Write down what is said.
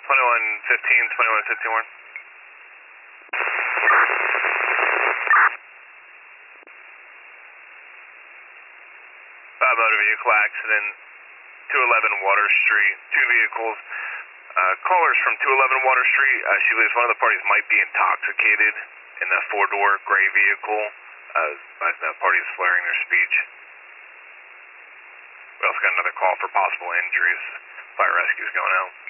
2115, 2151. Motor vehicle accident, 211 Water Street, two vehicles. Callers from 211 Water Street, she believes one of the parties might be intoxicated in the four-door gray vehicle. The party is slurring their speech. We also got another call for possible injuries. Fire rescue is going out.